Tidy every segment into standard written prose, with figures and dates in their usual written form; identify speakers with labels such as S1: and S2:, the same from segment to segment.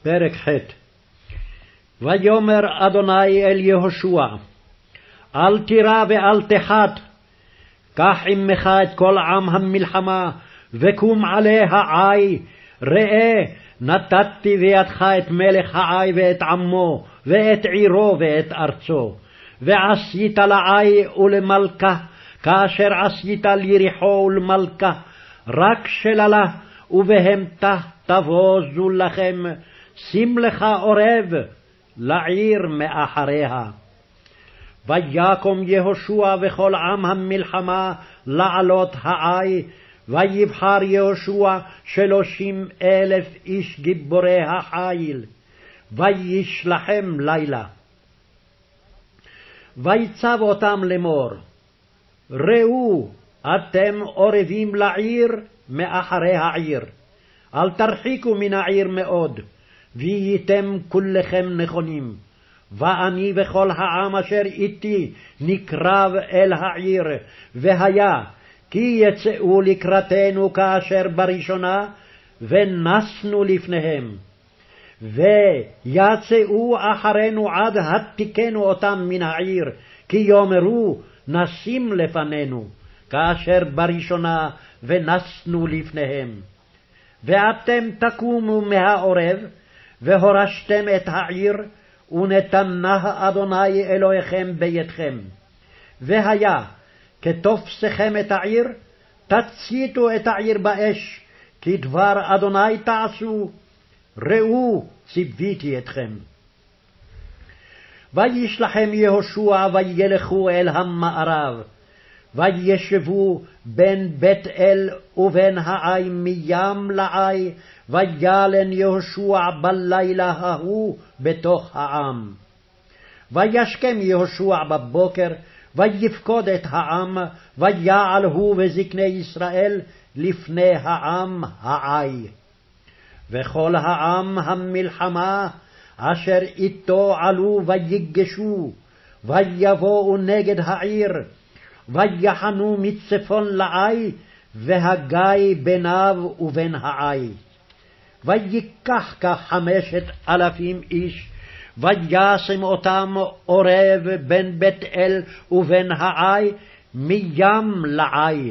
S1: פרק ח'. ויאמר אדוני אל יהושע, אל תירא ואל תחת, קח עמך את כל עם המלחמה, וקום עלי העי, ראה נתתי בידך את מלך העי ואת עמו, ואת עירו ואת ארצו, ועשית לעי ולמלכה, כאשר עשית ליריחו ולמלכה, רק שללה ובהמתה תבוזו לכם, שים לך עורב לעיר מאחריה. ויקום יהושע וכל עם המלחמה לעלות העי, ויבחר יהושע 30,000 איש גיבורי החיל, וישלחם לילה. ויצב אותם לאמור, ראו אתם עורבים לעיר מאחרי העיר, אל תרחיקו מן העיר מאוד, והייתם כולכם נכונים, ואני וכל העם אשר איתי נקרב אל העיר, והיה כי יצאו לקראתנו כאשר בראשונה, ונסנו לפניהם, ויצאו אחרינו עד התיקנו אותם מן העיר, כי יאמרו נשים לפנינו, כאשר בראשונה ונסנו לפניהם. ואתם תקומו מהעורב, והורשתם את העיר, ונתנה אדוני אלוהיכם בידכם. והיה כתופסכם את העיר, תציתו את העיר באש, כי דבר אדוני תעשו, ראו ציוויתי אתכם. וישלחם יהושע וילכו אל המערב, וישבו בין בית אל ובין העי מים לעי, וילן יהושע בלילה ההוא בתוך העם. וישכם יהושע בבוקר, ויפקוד את העם, ויעל הוא וזקני ישראל לפני העם העי. וכל העם המלחמה אשר איתו עלו ויגשו, ויבואו נגד העיר, ויחנו מצפון לעי, והגיא ביניו ובין העי. ויקח כ5,000 איש, וישם אותם עורב בין בית אל ובין העי, מים לעי.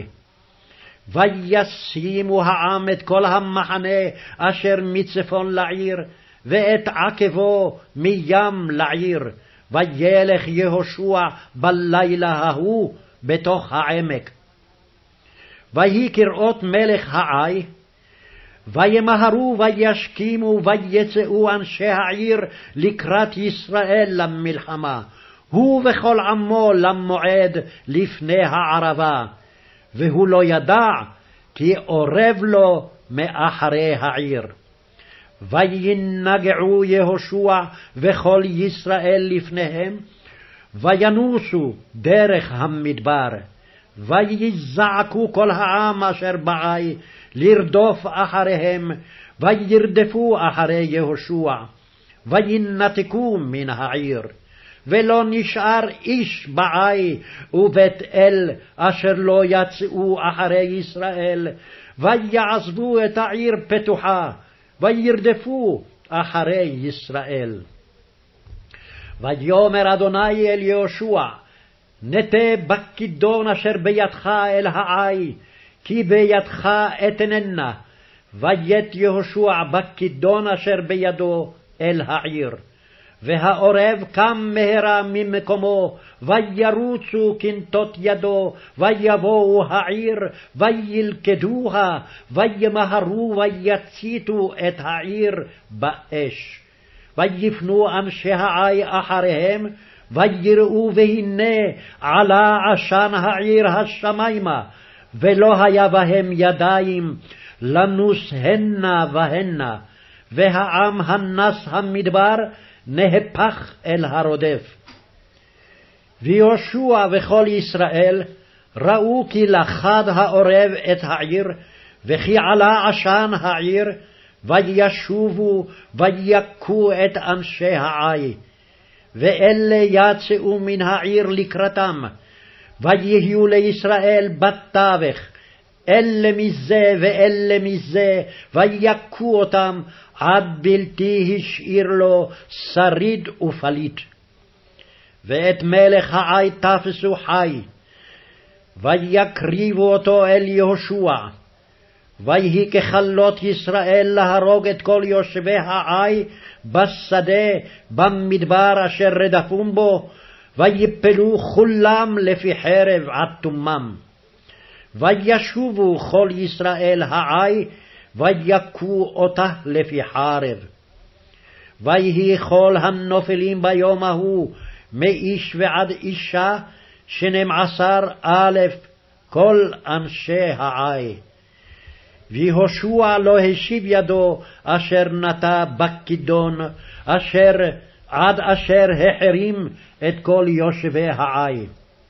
S1: וישימו העם את כל המחנה אשר מצפון לעיר, ואת עקבו מים לעיר, וילך יהושע בלילה ההוא בתוך העמק. ויהי כראות מלך העי, וימהרו וישכימו ויצאו אנשי העיר לקראת ישראל למלחמה, הוא וכל עמו למועד לפני הערבה, והוא לא ידע כי עורב לו מאחרי העיר. וינגעו יהושע וכל ישראל לפניהם, וינוסו דרך המדבר, ויזעקו כל העם אשר בעי לרדוף אחריהם, וירדפו אחרי יהושע, וינתקו מן העיר, ולא נשאר איש בעי ובית אל אשר לא יצאו אחרי ישראל, ויעזבו את העיר פתוחה, וירדפו אחרי ישראל. ויאמר אדוני אל יהושע, נטה בכידון אשר בידך אל העי, כי בידך אתננה. וית יהושע בכידון אשר בידו אל העיר. והעורב קם מהרה ממקומו, וירוצו כנתות ידו, ויבואו העיר, וילכדוה, וימהרו ויציתו את העיר באש. ויפנו אנשי העי אחריהם, ויראו והנה עלה עשן העיר השמיימה, ולא היה בהם ידיים לנוס הנה והנה, והעם הנס המדבר נהפך אל הרודף. ויהושע וכל ישראל ראו כי לכד העורב את העיר, וכי עלה עשן העיר, וישובו ויכו את אנשי העי. ואלה יצאו מן העיר לקראתם, ויהיו לישראל בתווך אלה מזה ואלה מזה, ויכו אותם, עד בלתי השאיר לו שריד ופליט. ואת מלך העי תפסו חי, ויקריבו אותו אל יהושע, ויהי ככלות ישראל להרוג את כל יושבי העי בשדה במדבר אשר רדפום בו, ויפלו כולם לפי חרב עד תומם. וישובו כל ישראל העי, ויכו אותה לפי חרב. ויהי כל הנופלים ביום ההוא, מאיש ועד אישה, 12,000 כל אנשי העי. ויהושע לא השיב ידו אשר נטע בכידון, עד אשר החרים את כל יושבי העי.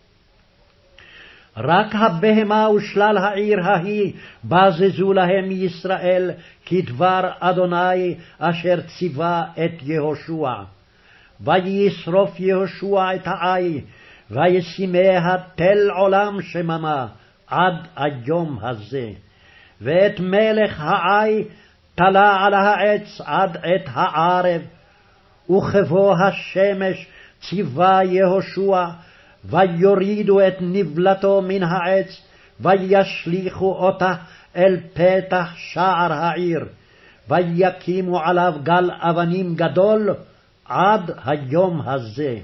S1: רק הבהמה ושלל העיר ההיא בזזו להם ישראל, כדבר אדוני אשר ציווה את יהושע. וישרוף יהושע את העי, וישימיה תל עולם שממה, עד היום הזה. ואת מלך העי תלה על העץ עד עת הערב, וכבוא השמש ציווה יהושע, ויורידו את נבלתו מן העץ, וישליכו אותה אל פתח שער העיר, ויקימו עליו גל אבנים גדול עד היום הזה.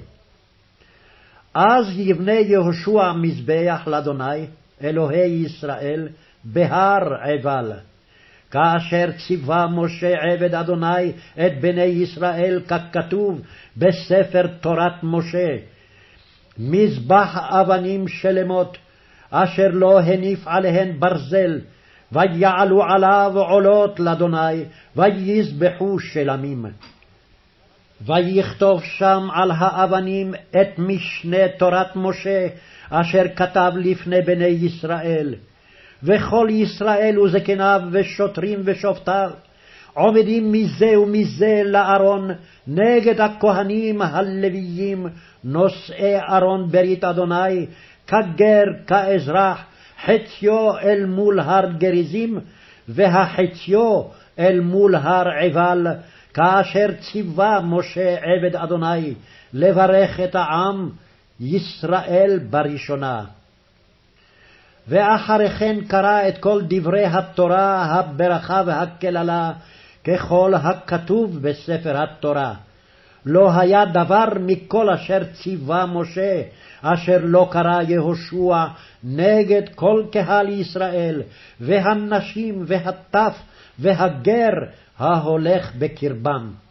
S1: אז יבנה יהושע מזבח לאדוני אלוהי ישראל בהר עיבל, כאשר ציווה משה עבד אדוני את בני ישראל, ככתוב בספר תורת משה, מזבח אבנים שלמות, אשר לא הניף עליהן ברזל, ויעלו עליו עולות לאדוני, ויזבחו שלמים. ויכתוב שם על האבנים את משנה תורת משה, אשר כתב לפני בני ישראל. וכל ישראל וזקניו ושוטרים ושופטיו עומדים מזה ומזה לארון, נגד הכהנים הלוויים, נושאי ארון ברית אדוני, כגר כאזרח, חציו אל מול הר גריזים, והחציו אל מול הר עיבל, כאשר ציווה משה עבד אדוני לברך את העם ישראל בראשונה. ואחרי כן קרא את כל דברי התורה, הברכה והקללה, ככל הכתוב בספר התורה. לא היה דבר מכל אשר ציווה משה, אשר לא קרא יהושע נגד כל קהל ישראל, והנשים והטף והגר ההולך בקרבם.